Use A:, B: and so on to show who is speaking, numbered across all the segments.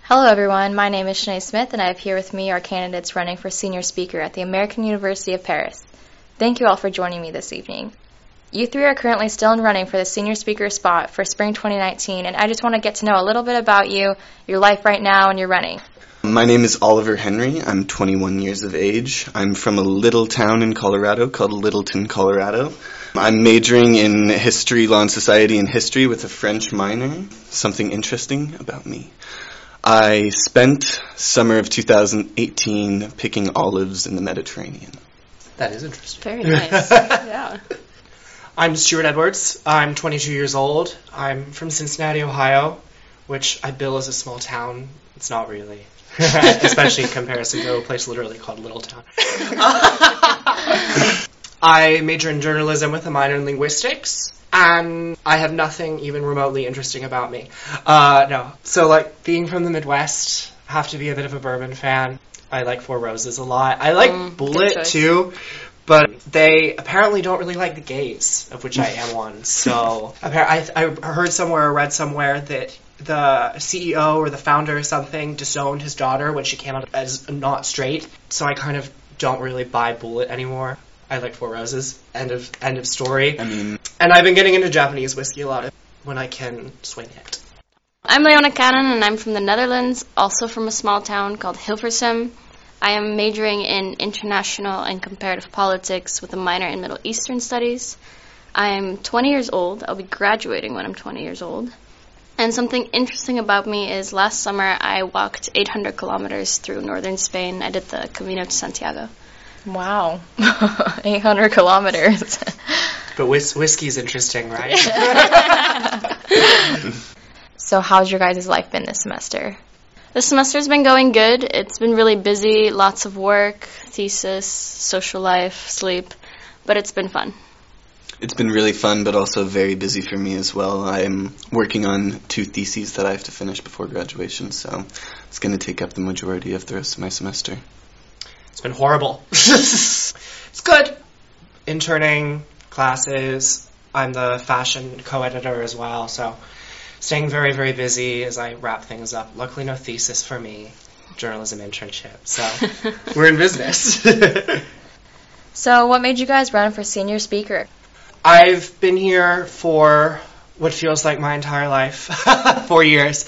A: Hello everyone, my name is Shanae Smith and I have here with me our candidates running for senior speaker at the American University of Paris. Thank you all for joining me this evening. You three are currently still in running for the senior speaker spot for spring 2019, and I just want to get to know a little bit about you, your life right now, and your running.
B: My name is Oliver Henry. I'm 21 years of age. I'm from a little town in Colorado called Littleton, Colorado. I'm majoring in history, law and society, and history with a French minor. Something interesting about me. I spent summer of 2018 picking olives in the Mediterranean.
C: That is interesting.
D: Very nice. Yeah.
C: I'm Stuart Edwards. I'm 22 years old. I'm from Cincinnati, Ohio, which I bill as a small town. It's not really, especially in comparison to a place literally called Littletown. I major in journalism with a minor in linguistics, and I have nothing even remotely interesting about me. No. So, being from the Midwest, I have to be a bit of a bourbon fan. I like Four Roses a lot. I like Bulleit, too, but they apparently don't really like the gays, of which I am one. So, I heard somewhere or read somewhere that the CEO or the founder or something disowned his daughter when she came out as not straight, so I kind of don't really buy Bulleit anymore. I like Four Roses. End of story. And I've been getting into Japanese whiskey a lot when I can swing it.
D: I'm Leona Cannon, and I'm from the Netherlands, also from a small town called Hilversum. I am majoring in international and comparative politics with a minor in Middle Eastern studies. I'm 20 years old. I'll be graduating when I'm 20 years old. And something interesting about me is last summer I walked 800 kilometers through northern Spain. I did the Camino de Santiago.
A: Wow, 800 kilometers.
C: But whiskey's interesting, right?
A: So how's your guys' life been this semester?
D: The semester's been going good. It's been really busy, lots of work, thesis, social life, sleep, but it's been fun.
B: It's been really fun, but also very busy for me as well. I'm working on 2 theses that I have to finish before graduation, so it's going to take up the majority of the rest of my semester.
C: It's been horrible. It's good. Interning, classes. I'm the fashion co-editor as well, so staying very, very busy as I wrap things up. Luckily, no thesis for me. Journalism internship, so we're in business.
A: So what made you guys run for senior speaker?
C: I've been here for what feels like my entire life, 4 years.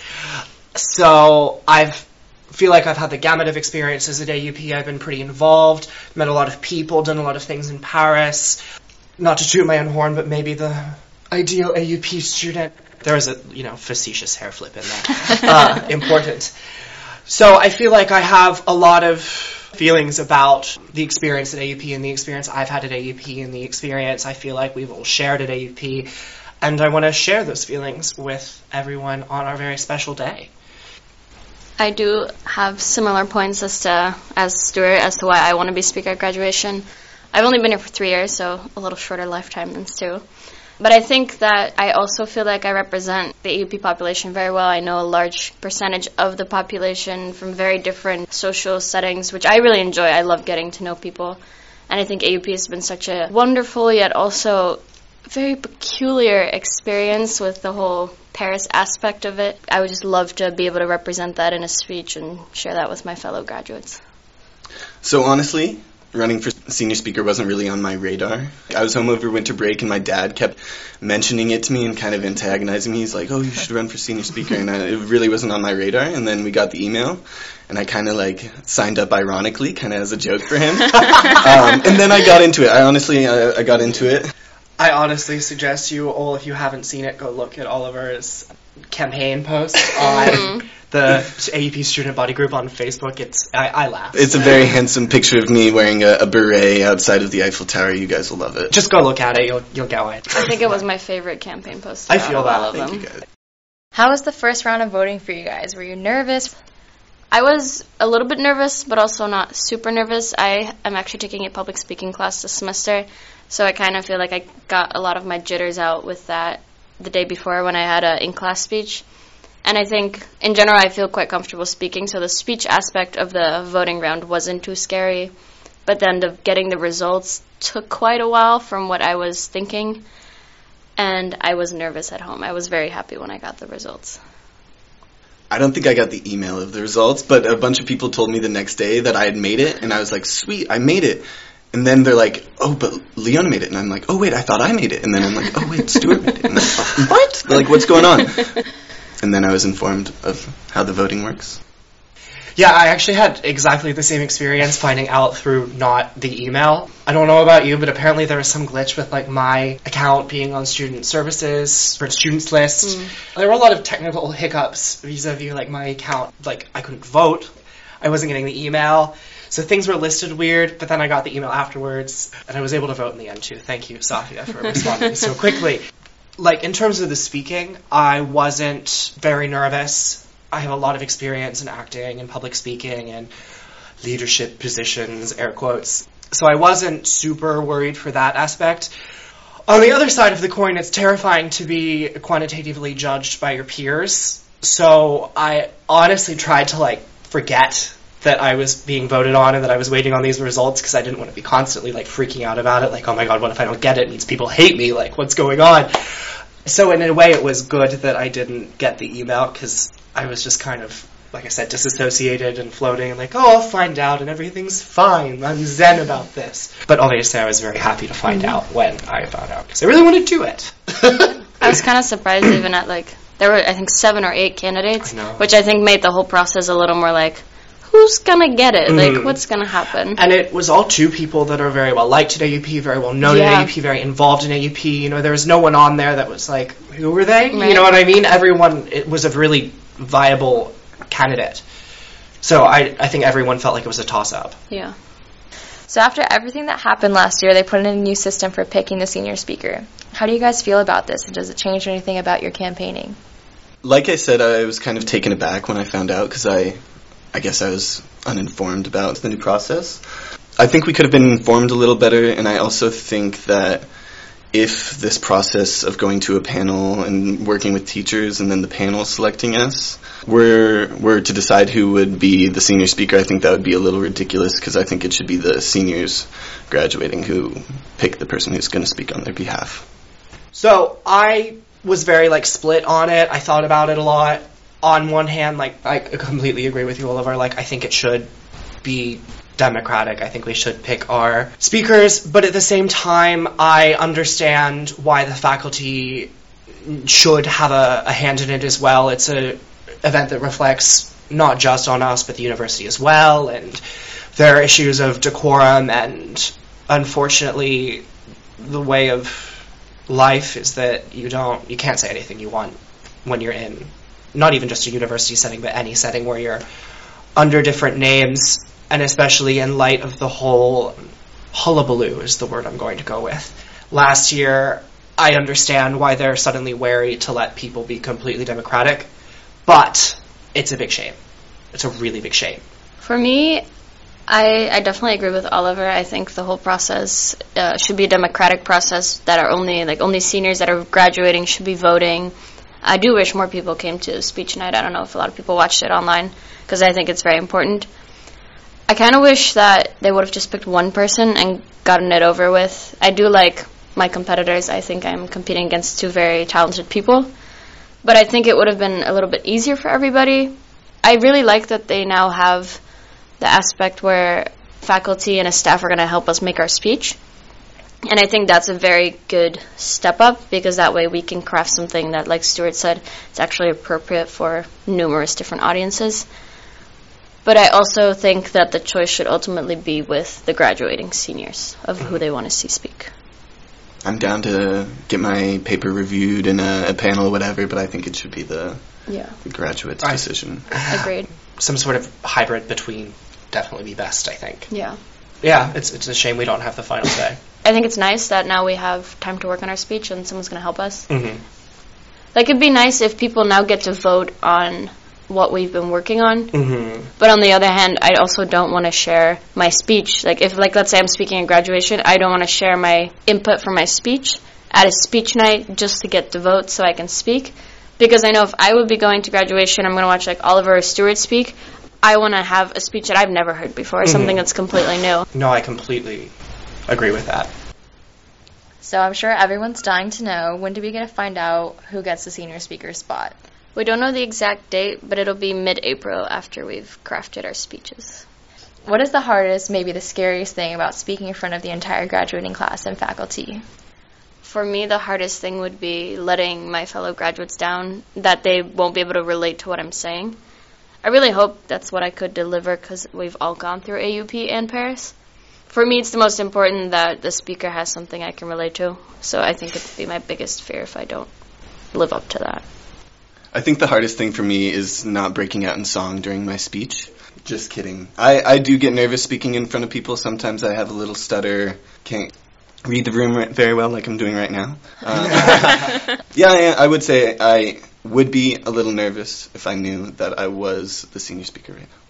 C: So I feel like I've had the gamut of experiences at AUP. I've been pretty involved, met a lot of people, done a lot of things in Paris. Not to toot my own horn, but maybe the ideal AUP student. There was a, facetious hair flip in there. Important. So I feel like I have a lot of feelings about the experience at AUP and the experience I've had at AUP and the experience I feel like we've all shared at AUP. And I want to share those feelings with everyone on our very special day.
D: I do have similar points as Stuart as to why I want to be speaker at graduation. I've only been here for 3 years, so a little shorter lifetime than Stu. But I think that I also feel like I represent the AUP population very well. I know a large percentage of the population from very different social settings, which I really enjoy. I love getting to know people. And I think AUP has been such a wonderful yet also very peculiar experience with the whole Paris aspect of it. I would just love to be able to represent that in a speech and share that with my fellow graduates.
B: So honestly, running for senior speaker wasn't really on my radar. I was home over winter break and my dad kept mentioning it to me and kind of antagonizing me. He's like, oh, you should run for senior speaker. And it really wasn't on my radar. And then we got the email and I kind of signed up ironically, kind of as a joke for him. And then I got into it. I got into it.
C: I honestly suggest you all, if you haven't seen it, go look at Oliver's campaign post on the AUP student body group on Facebook. I laugh.
B: It's a very handsome picture of me wearing a beret outside of the Eiffel Tower. You guys will love it.
C: Just go look at it. You'll get it.
D: I think it was my favorite campaign post.
C: I feel that.
D: All of
B: Thank
D: them.
B: you guys.
A: How was the first round of voting for you guys? Were you nervous?
D: I was a little bit nervous, but also not super nervous. I am actually taking a public speaking class this semester, so I kind of feel like I got a lot of my jitters out with that the day before when I had an in-class speech. And I think, in general, I feel quite comfortable speaking, so the speech aspect of the voting round wasn't too scary. But then getting the results took quite a while from what I was thinking, and I was nervous at home. I was very happy when I got the results.
B: I don't think I got the email of the results, but a bunch of people told me the next day that I had made it, and I was like, sweet, I made it. And then they're like, oh, but Leona made it. And I'm like, oh, wait, I thought I made it. And then I'm like, oh, wait, Stuart made it. And I'm like, what? They're like, what's going on? And then I was informed of how the voting works.
C: Yeah, I actually had exactly the same experience finding out through not the email. I don't know about you, but apparently there was some glitch with like my account being on student services for students list. There were a lot of technical hiccups vis-a-vis like my account. Like I couldn't vote. I wasn't getting the email. So things were listed weird, but then I got the email afterwards, and I was able to vote in the end too. Thank you, Safia, for responding so quickly. Like, in terms of the speaking, I wasn't very nervous. I have a lot of experience in acting and public speaking and leadership positions, air quotes. So I wasn't super worried for that aspect. On the other side of the coin, it's terrifying to be quantitatively judged by your peers. So I honestly tried to, like, forget that I was being voted on and that I was waiting on these results because I didn't want to be constantly like freaking out about it, like, oh my god, what if I don't get it? It means people hate me, like, what's going on? So in a way it was good that I didn't get the email because I was just kind of, like I said, disassociated and floating and like, oh, I'll find out and everything's fine. I'm zen about this. But obviously I was very happy to find out when I found out because I really wanted to do it.
D: I was kind of surprised even at like, there were I think 7 or 8 candidates, which I think made the whole process a little more like, who's gonna get it? Like, what's gonna happen?
C: And it was all 2 people that are very well liked at AUP, very well known at AUP, very involved in AUP. You know, there was no one on there that was like, who were they? Right. You know what I mean? Everyone, it was a really viable candidate. So I think everyone felt like it was a toss-up.
D: Yeah.
A: So after everything that happened last year, they put in a new system for picking the senior speaker. How do you guys feel about this? And does it change anything about your campaigning?
B: Like I said, I was kind of taken aback when I found out because I guess I was uninformed about the new process. I think we could have been informed a little better, and I also think that if this process of going to a panel and working with teachers and then the panel selecting us were to decide who would be the senior speaker, I think that would be a little ridiculous because I think it should be the seniors graduating who pick the person who's going to speak on their behalf.
C: So I was very like split on it. I thought about it a lot. On one hand, like, I completely agree with you, Oliver. Like, I think it should be democratic. I think we should pick our speakers. But at the same time, I understand why the faculty should have a hand in it as well. It's an event that reflects not just on us, but the university as well. And there are issues of decorum. And unfortunately, the way of life is that you can't say anything you want when you're in not even just a university setting, but any setting where you're under different names, and especially in light of the whole hullabaloo is the word I'm going to go with. Last year, I understand why they're suddenly wary to let people be completely democratic, but it's a big shame. It's a really big shame.
D: For me, I definitely agree with Oliver. I think the whole process should be a democratic process that are only seniors that are graduating should be voting. I do wish more people came to speech night. I don't know if a lot of people watched it online because I think it's very important. I kind of wish that they would have just picked one person and gotten it over with. I do like my competitors. I think I'm competing against 2 very talented people. But I think it would have been a little bit easier for everybody. I really like that they now have the aspect where faculty and a staff are going to help us make our speech. And I think that's a very good step up because that way we can craft something that, like Stuart said, it's actually appropriate for numerous different audiences. But I also think that the choice should ultimately be with the graduating seniors of who they want to see speak.
B: I'm down to get my paper reviewed in a panel or whatever, but I think it should be the graduate's decision.
D: Agreed.
C: Some sort of hybrid between definitely be best, I think.
D: Yeah.
C: Yeah, it's a shame we don't have the final say.
D: I think it's nice that now we have time to work on our speech and someone's going to help us.
C: Mm-hmm.
D: Like, it'd be nice if people now get to vote on what we've been working on.
C: Mm-hmm.
D: But on the other hand, I also don't want to share my speech. Like, if, let's say I'm speaking at graduation, I don't want to share my input for my speech at a speech night just to get the vote so I can speak. Because I know if I would be going to graduation, I'm going to watch, Oliver or Stuart speak. I want to have a speech that I've never heard before, something that's completely new.
C: No, I completely agree with that.
A: So I'm sure everyone's dying to know, when do we get to find out who gets the senior speaker spot?
D: We don't know the exact date, but it'll be mid-April after we've crafted our speeches.
A: What is the hardest, maybe the scariest thing about speaking in front of the entire graduating class and faculty?
D: For me, the hardest thing would be letting my fellow graduates down, that they won't be able to relate to what I'm saying. I really hope that's what I could deliver because we've all gone through AUP and Paris. For me, it's the most important that the speaker has something I can relate to. So I think it'd be my biggest fear if I don't live up to that.
B: I think the hardest thing for me is not breaking out in song during my speech. Just kidding. I do get nervous speaking in front of people. Sometimes I have a little stutter, can't read the room very well like I'm doing right now. Yeah, I would say I would be a little nervous if I knew that I was the senior speaker right now.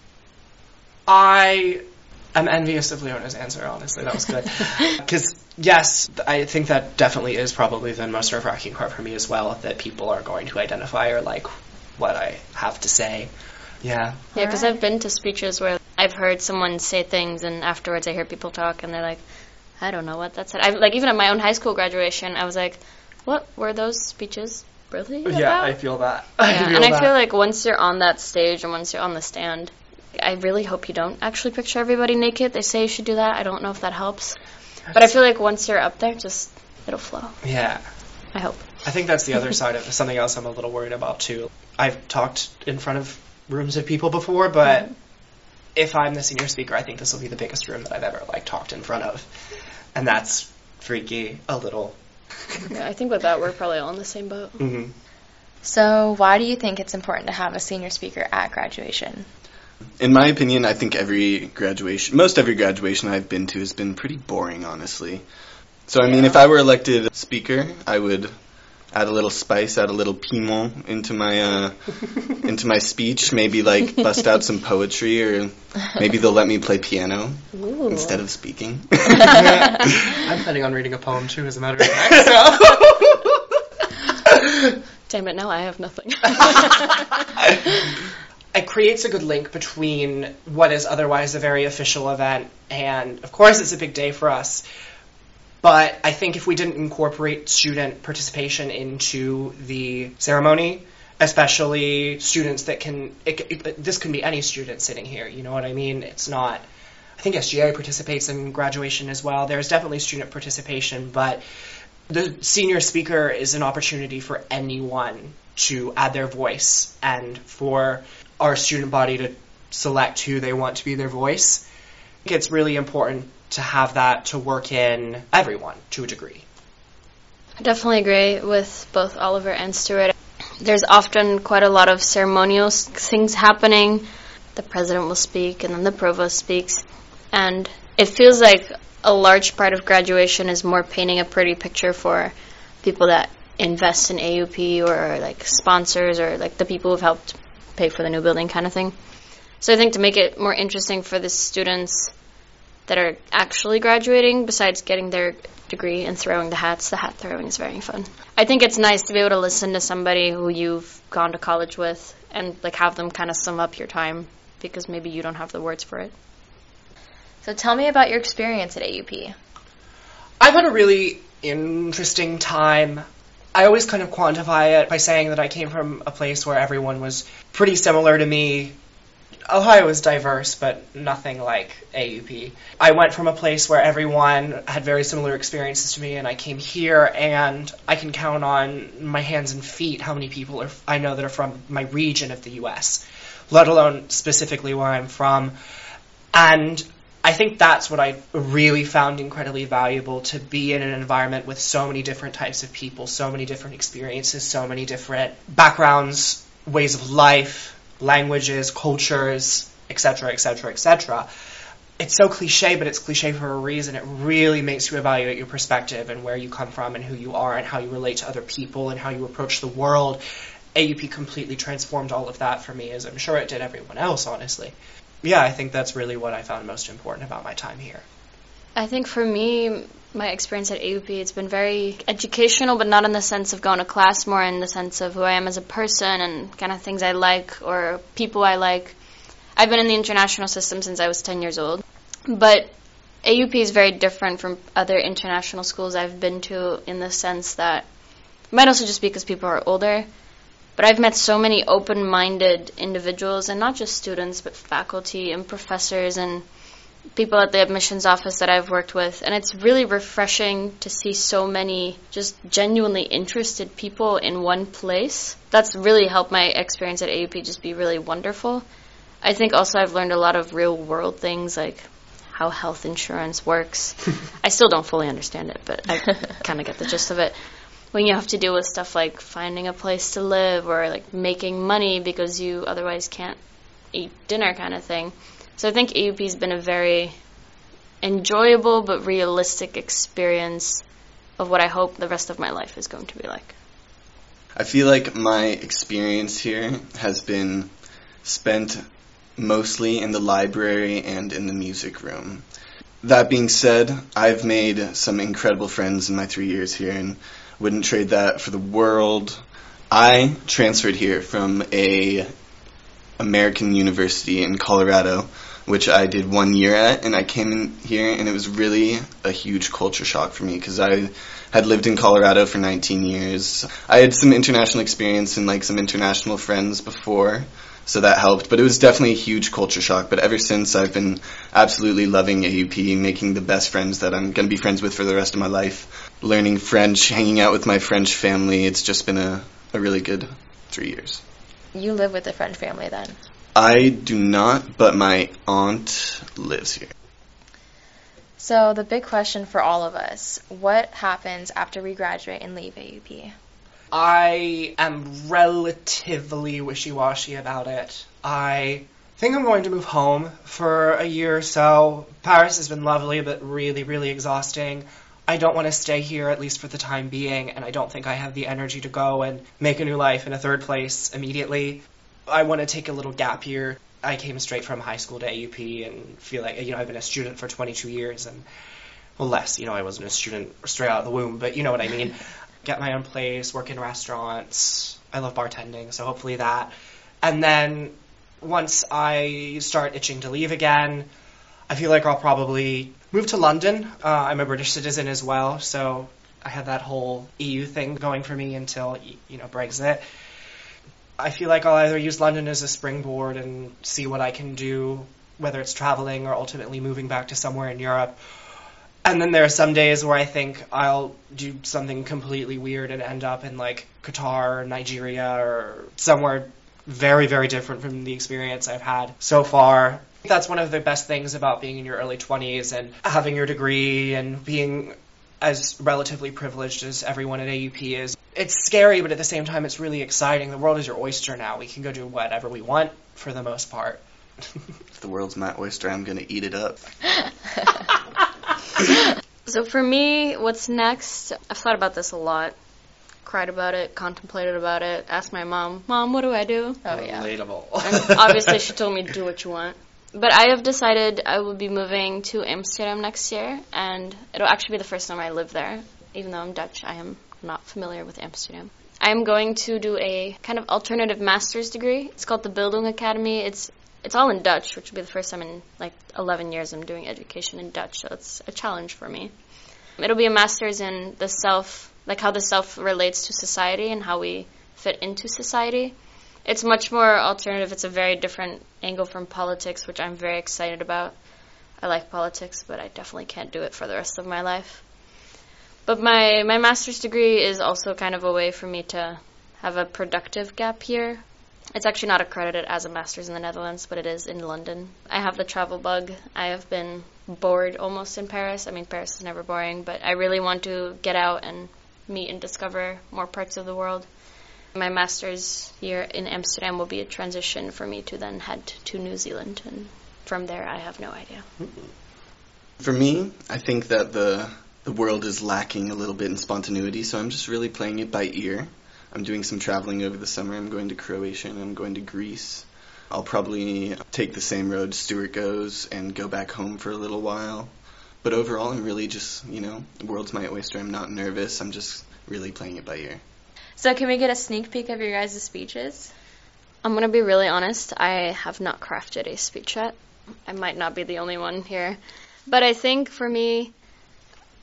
C: I'm envious of Leona's answer, honestly. That was good. Because, yes, I think that definitely is probably the most nerve-wracking part for me as well, that people are going to identify or like what I have to say. Yeah.
D: Yeah, because I've been to speeches where I've heard someone say things, and afterwards I hear people talk, and they're like, I don't know what that said. Like, even at my own high school graduation, I was like, what were those speeches really about?
C: Yeah, I feel that.
D: I feel like once you're on that stage and once you're on the stand, I really hope you don't actually picture everybody naked. They say you should do that. I don't know if that helps. But I feel like once you're up there, just, it'll flow.
C: Yeah.
D: I hope.
C: I think that's the other side of something else I'm a little worried about, too. I've talked in front of rooms of people before, but if I'm the senior speaker, I think this will be the biggest room that I've ever, talked in front of. And that's freaky a little.
D: Yeah, I think with that, we're probably all in the same boat.
C: Mm-hmm.
A: So why do you think it's important to have a senior speaker at graduation?
B: In my opinion, I think most every graduation I've been to has been pretty boring, honestly. So, I mean, if I were elected speaker, I would add a little spice, add a little piment into my speech, maybe, bust out some poetry, or maybe they'll let me play piano instead of speaking.
C: I'm planning on reading a poem, too, as a matter of fact, so...
D: Damn it, now I have nothing.
C: It creates a good link between what is otherwise a very official event, and of course it's a big day for us, but I think if we didn't incorporate student participation into the ceremony, especially students that this can be any student sitting here, you know what I mean? It's not, I think SGA participates in graduation as well. There's definitely student participation, but the senior speaker is an opportunity for anyone to add their voice and for our student body to select who they want to be their voice. I think it's really important to have that to work in everyone to a degree.
D: I definitely agree with both Oliver and Stuart. There's often quite a lot of ceremonial things happening. The president will speak and then the provost speaks. And it feels like a large part of graduation is more painting a pretty picture for people that invest in AUP or sponsors or the people who've helped pay for the new building kind of thing. So I think to make it more interesting for the students that are actually graduating, besides getting their degree and throwing the hat throwing is very fun. I think it's nice to be able to listen to somebody who you've gone to college with and have them kind of sum up your time because maybe you don't have the words for it.
A: So tell me about your experience at AUP.
C: I've had a really interesting time. I always kind of quantify it by saying that I came from a place where everyone was pretty similar to me. Ohio is diverse, but nothing like AUP. I went from a place where everyone had very similar experiences to me, and I came here, and I can count on my hands and feet how many people I know that are from my region of the U.S., let alone specifically where I'm from. And I think that's what I really found incredibly valuable, to be in an environment with so many different types of people, so many different experiences, so many different backgrounds, ways of life, languages, cultures, etc., etc., etc. It's so cliche, but it's cliche for a reason. It really makes you evaluate your perspective and where you come from and who you are and how you relate to other people and how you approach the world. AUP completely transformed all of that for me, as I'm sure it did everyone else, honestly. Yeah, I think that's really what I found most important about my time here.
D: I think for me, my experience at AUP, it's been very educational, but not in the sense of going to class, more in the sense of who I am as a person and kind of things I like or people I like. I've been in the international system since I was 10 years old, but AUP is very different from other international schools I've been to in the sense that, it might also just be because people are older, But I've met so many open-minded individuals, and not just students, but faculty and professors and people at the admissions office that I've worked with. And it's really refreshing to see so many just genuinely interested people in one place. That's really helped my experience at AUP just be really wonderful. I think also I've learned a lot of real-world things, like how health insurance works. I still don't fully understand it, but I kind of get the gist of it. When you have to deal with stuff like finding a place to live or like making money because you otherwise can't eat dinner kind of thing. So I think AUP's been a very enjoyable but realistic experience of what I hope the rest of my life is going to be like.
B: I feel like my experience here has been spent mostly in the library and in the music room. That being said, I've made some incredible friends in my 3 years here and wouldn't trade that for the world. I transferred here from a American university in Colorado, which I did 1 year at, and I came in here and it was really a huge culture shock for me because I had lived in Colorado for 19 years. I had some international experience and like some international friends before, so that helped, but it was definitely a huge culture shock. But ever since, I've been absolutely loving AUP, making the best friends that I'm going to be friends with for the rest of my life, learning French, hanging out with my French family. It's just been a really good 3 years.
A: You live with a French family then?
B: I do not, but my aunt lives here.
A: So the big question for all of us, what happens after we graduate and leave AUP?
C: I am relatively wishy-washy about it. I think I'm going to move home for a year or so. Paris has been lovely, but really, really exhausting. I don't want to stay here, at least for the time being, and I don't think I have the energy to go and make a new life in a third place immediately. I want to take a little gap year. I came straight from high school to AUP and feel like, I've been a student for 22 years and, well, less. I wasn't a student straight out of the womb, but you know what I mean. Get my own place, work in restaurants. I love bartending, so hopefully that. And then once I start itching to leave again, I feel like I'll probably move to London. I'm a British citizen as well, so I have that whole EU thing going for me until, Brexit. I feel like I'll either use London as a springboard and see what I can do, whether it's traveling or ultimately moving back to somewhere in Europe. And then there are some days where I think I'll do something completely weird and end up in, like, Qatar or Nigeria or somewhere very, very different from the experience I've had so far. That's one of the best things about being in your early 20s and having your degree and being as relatively privileged as everyone at AUP is. It's scary, but at the same time, it's really exciting. The world is your oyster now. We can go do whatever we want for the most part.
B: If the world's my oyster, I'm going to eat it up.
D: So for me, what's next? I've thought about this a lot. Cried about it, contemplated about it, asked my mom, what do I do?
A: Oh, yeah.
C: Relatable.
D: And obviously she told me, do what you want. But I have decided I will be moving to Amsterdam next year, and it'll actually be the first time I live there. Even though I'm Dutch, I am not familiar with Amsterdam. I'm going to do a kind of alternative master's degree. It's called the Bildung Academy. It's all in Dutch, which will be the first time in like 11 years I'm doing education in Dutch, so it's a challenge for me. It'll be a master's in the self, like how the self relates to society and how we fit into society. It's much more alternative. It's a very different angle from politics, which I'm very excited about. I like politics, but I definitely can't do it for the rest of my life. But my master's degree is also kind of a way for me to have a productive gap year. It's actually not accredited as a master's in the Netherlands, but it is in London. I have the travel bug. I have been bored almost in Paris. I mean, Paris is never boring, but I really want to get out and meet and discover more parts of the world. My master's year in Amsterdam will be a transition for me to then head to New Zealand, and from there I have no idea.
B: For me, I think that the world is lacking a little bit in spontaneity, so I'm just really playing it by ear. I'm doing some traveling over the summer. I'm going to Croatia and I'm going to Greece. I'll probably take the same road Stuart goes and go back home for a little while. But overall, I'm really just, the world's my oyster. I'm not nervous. I'm just really playing it by ear.
A: So can we get a sneak peek of your guys' speeches?
D: I'm going to be really honest. I have not crafted a speech yet. I might not be the only one here. But I think for me,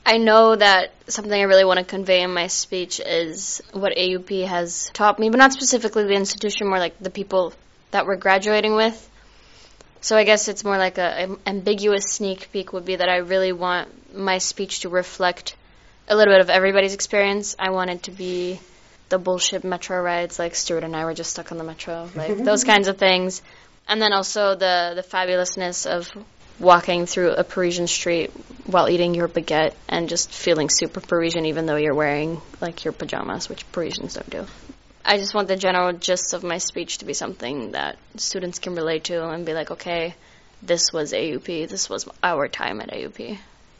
D: I know that something I really want to convey in my speech is what AUP has taught me, but not specifically the institution, more like the people that we're graduating with. So I guess it's more like an ambiguous sneak peek would be that I really want my speech to reflect a little bit of everybody's experience. I want it to be the bullshit metro rides, like Stuart and I were just stuck on the metro, like those kinds of things. And then also the fabulousness of walking through a Parisian street while eating your baguette and just feeling super Parisian even though you're wearing like your pajamas, which Parisians don't do. I just want the general gist of my speech to be something that students can relate to and be like, okay, this was AUP, this was our time at AUP.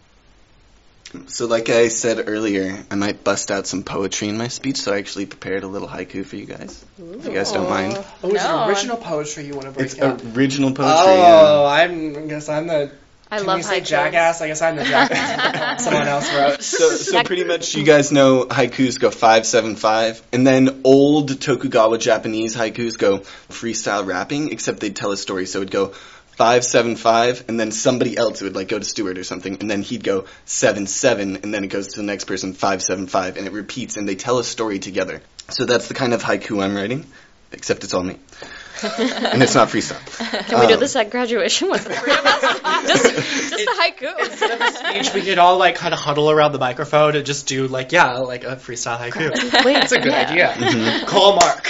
B: So like I said earlier, I might bust out some poetry in my speech, so I actually prepared a little haiku for you guys, if you guys don't mind.
C: Oh, is it original poetry you want to break
B: It's
C: down?
B: original poetry,
C: Oh, I guess I'm the...
D: I
C: Can
D: love
C: you say
D: haikus.
C: jackass? I guess I'm the jackass. Someone else wrote.
B: So pretty much you guys know haikus go 5-7-5, and then old Tokugawa Japanese haikus go freestyle rapping, except they'd tell a story, so it'd go 5-7-5, and then somebody else would like go to Stuart or something, and then he'd go 7-7, and then it goes to the next person 5-7-5, and it repeats, and they tell a story together. So that's the kind of haiku I'm writing, except it's all me. And it's not freestyle.
D: Can we do this at graduation with the three of us? just a haiku.
C: Instead of a speech, we could all like kind of huddle around the microphone and just do like a freestyle haiku. That's a good idea.
B: Mm-hmm.
C: Call Mark.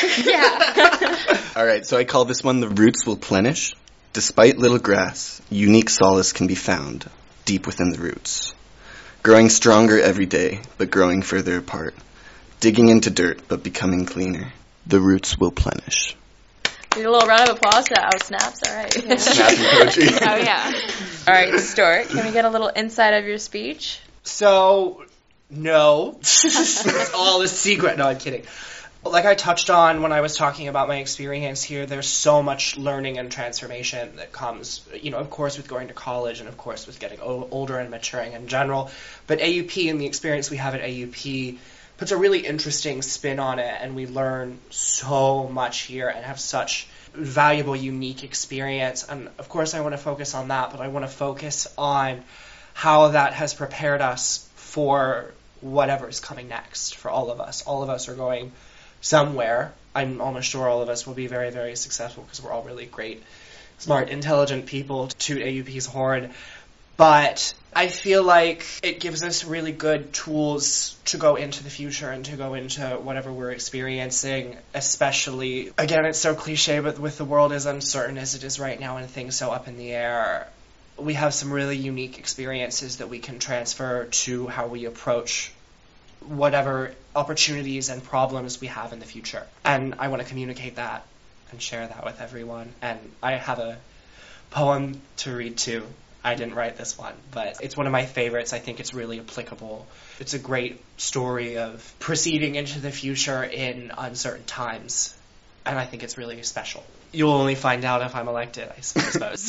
B: All right, so I call this one The Roots Will Plenish. Despite little grass, unique solace can be found deep within the roots. Growing stronger every day, but growing further apart. Digging into dirt, but becoming cleaner. The roots will plenish.
A: Need a little round of applause. Oh, snaps. All right.
B: Snappy poetry.
D: Oh, yeah.
A: All right, Stuart, can we get a little insight of your speech?
C: So, no. It's all a secret. No, I'm kidding. Like I touched on when I was talking about my experience here, there's so much learning and transformation that comes, of course with going to college and of course with getting older and maturing in general. But AUP and the experience we have at AUP puts a really interesting spin on it, and we learn so much here and have such valuable, unique experience. And of course I want to focus on that, but I want to focus on how that has prepared us for whatever's coming next for all of us. All of us are going somewhere. I'm almost sure all of us will be very, very successful because we're all really great, smart, intelligent people to toot AUP's horn. But I feel like it gives us really good tools to go into the future and to go into whatever we're experiencing, especially, again, it's so cliche, but with the world as uncertain as it is right now and things so up in the air, we have some really unique experiences that we can transfer to how we approach whatever opportunities and problems we have in the future. And I want to communicate that and share that with everyone. And I have a poem to read too. I didn't write this one, but it's one of my favorites. I think it's really applicable. It's a great story of proceeding into the future in uncertain times. And I think it's really special. You'll only find out if I'm elected, I suppose.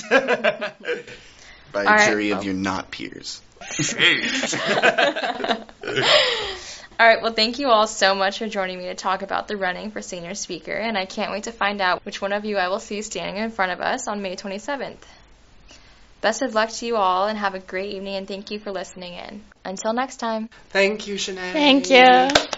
B: By a
A: All
B: jury
A: right.
B: of your not peers.
A: All right, well, thank you all so much for joining me to talk about the running for senior speaker, and I can't wait to find out which one of you I will see standing in front of us on May 27th. Best of luck to you all, and have a great evening, and thank you for listening in. Until next time.
C: Thank you, Sinead.
D: Thank you.